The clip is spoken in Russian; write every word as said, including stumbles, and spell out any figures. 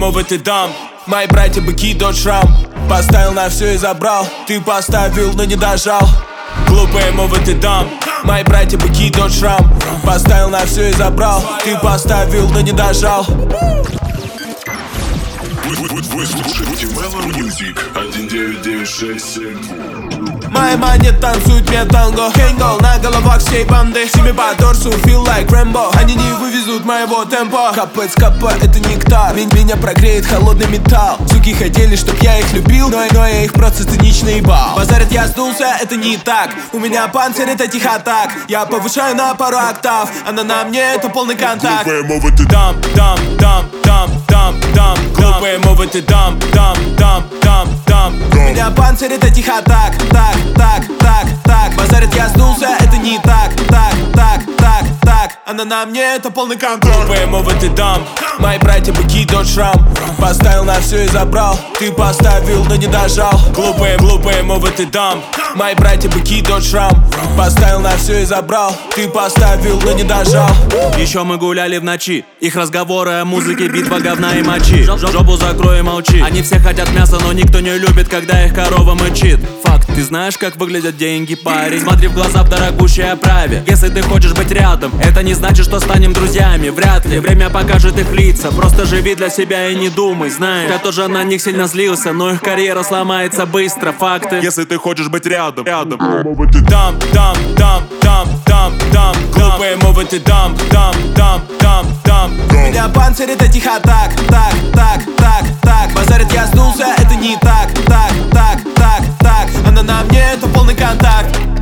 мовы ты дам. Мои братья быки, тот шрам. Поставил на все и забрал. Ты поставил, но не дожал. Глупые мовы ты дам. Мои братья быки, тот шрам. Поставил на все и забрал. Ты поставил, но не дожал. Вы слушаете Mellow Music один девять девять шесть семь. Мои мани танцуют мне танго. Хенгол на головах всей банды. Сими по торсу, feel like Rambo. Они не вывезут моего темпа. Капец, капа, это нектар. Меня прогреет холодный металл. Суки хотели, чтоб я их любил, но, но я их просто цинично ебал. Базарят, я сдулся, это не так. У меня панцирь, это тихо-так. Я повышаю на пару октав. Она на мне, это полный контакт. Глупые мовы ты дам, дам, дам, дам, дам, дам. Глупые мовы ты дам, дам, дам, дам, дам. У меня панцирь, это тихо-так. Так, так, так, так. Базарит, я сдулся, это не так. Так, так, так, так. Она на мне, это полный контроль. Глупые мовы ты дам. Мои братья быки, тот шрам. Поставил на все и забрал. Ты поставил, но не дожал. Глупые, глупые мовы ты дам. Мои братья быки, тот шрам. Поставил на все и забрал. Ты поставил, но не дожал. Еще мы гуляли в ночи. Их разговоры о музыке, битва говна и мочи. Жопу закрой и молчи. Они все хотят мяса, но никто не любит, когда их корова мычит. Факт, ты знаешь, как выглядят деньги, парень. Смотри в глаза в дорогущей оправе. Если ты хочешь быть рядом, это не значит, что станем друзьями. Вряд ли, время покажет их лица. Просто живи для себя и не думай, знаешь. Я тоже на них сильно злился, но их карьера сломается быстро. Факты. Если ты хочешь быть рядом, рядом. Дам, дам, дам, дам, дам, дам. Глупые мовы ты дам, дам, дам, дам, дам. У меня панцирь, это тихо-так. Так, так, так, так. Базарит, я сдулся, это не так. Так, так, так, так. Она на мне, это полный контакт.